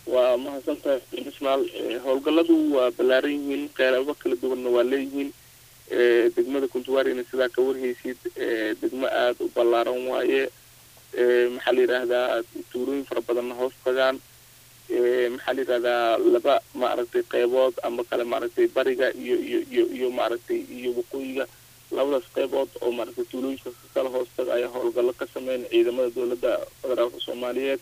ومحسنتها إسماعيل howlgalladu waa ballaaran yihiin qeylabo kala duwanna waa leeyihiin degmada Kuntuwaarina sidaa ka warhaysid degmo aad u ballaaran waaye maxaa la yiraahdaa tuulooyin fara badan hoos tagaan maxaa la yiraahdaa laba maaragtay qaybood ama kale maaragtay bariga iyo maaragtay iyo waqooyiga labadaas qaybood oo maaragtay tuulooyinka kala hoos taga ayaa howlgallo ka sameeyay ciidamada dawladda federaalka Soomaaliyeed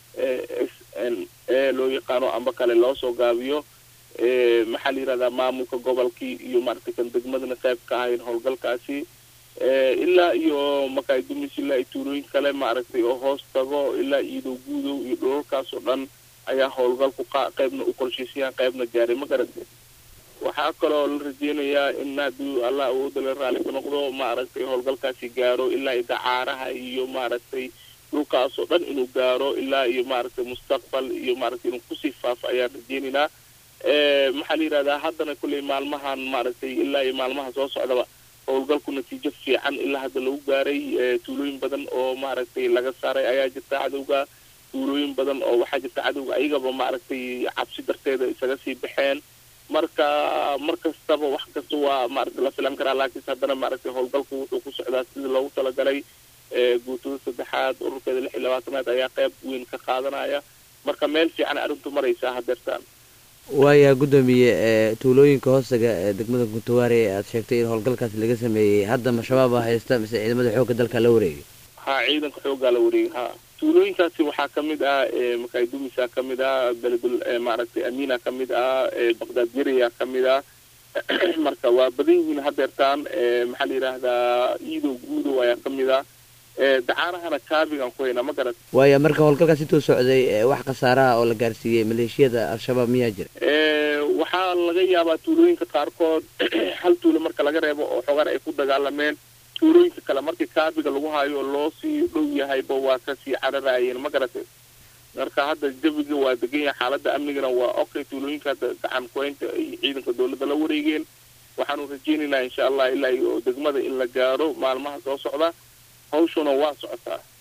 loo yaqaano amba kale loo soo gaabiyo maxaa la yiraahdaa maamulka gobolkii iyo maaragtay kan degmadana qayb ka ahayn howlgalkaasi ilaa iyo markay dumis ilaa tuulooyin kale maaragtay oo hoos tago ilaa iido guudow iyo dhulkaas oo dhan ayaa howlgalku qaybna u qorshaysan qaybna gaaray ma garatay waxaa kaloo la rajeynayaa in haddii Allah uu dal raali ka noqdo maaragtay howlgalkaasi gaaro ilaa idaacaraha iyo maaragtay dhulkaas oo dhan inuu gaaro ilaa iyo maaragtay mustaqbal iyo maaragtay inuu ku sii faafo ayaa rajeynaynaa maxaa la yiraahdaa haddana kulay maalmahan maaragtay ilaa iyo maalmaha soo socdaba howlgalku natiijo fiican ilaa hadda lagu gaaray tuulooyin badan oo maaragtay laga saaray ayaa jirta cadowga tuulooyin badan oo waxaa jirta cadowga ayagaba maaragtay cabsi darteeda isaga sii baxeen markastaba wax kasta waa maaragtay la filan karaa laakiin haddana maaragtay howlgalku wuxuu ku socdaa sidii loogu talagalay guutada saddexaad ururkeeda 26aad ayaa qayb weyn ka qaadanaya marka meel fiican arrintu maraysaa hadeertaan waaya gudoomiye tuulooyinka hoostaga degmada Kuntuwaare aad sheegtay in howlgalkaas laga sameeyay hadda ma shabaab haysta mise ciidamada xoogga dalka la wareegay ciidanka xoogga la wareegay tuulooyinkaasi waxaa kamid ah markay dumisa kamid ah beledul maaragtay Amina kamid ah Baghdad Jiriya kamid ah marka waa badan yihiin hadeertaan maxaa la yiraahdaa iido guudo ayaa kamid ah dacaarahana kaabigan ku hayna ma garad waaya marka howlgalkaas intuu socday wax khasaaraha oo la gaarsiiyay maleeshiyada al-shabaab miyaa jira waxaa laga yaabaa tuulooyinka qaarkood hal tuulo marka laga reebo oo xogan ay ku dagaalameen tuulooyinka kale markii kaabiga lagu hayo loo sii dhow yahayba waa ka sii cararayeen ma garatay marka hadda jawiga waa degan yahay xaaladda amnigana waa okay tuulooyinka hadda gacan kuhaynta ay ciidanka dawladda la wareegeen waxaanu rajeynaynaa insha Allah ilaa iyo degmada in la gaaro maalmaha soo socda hawshuna waa socotaa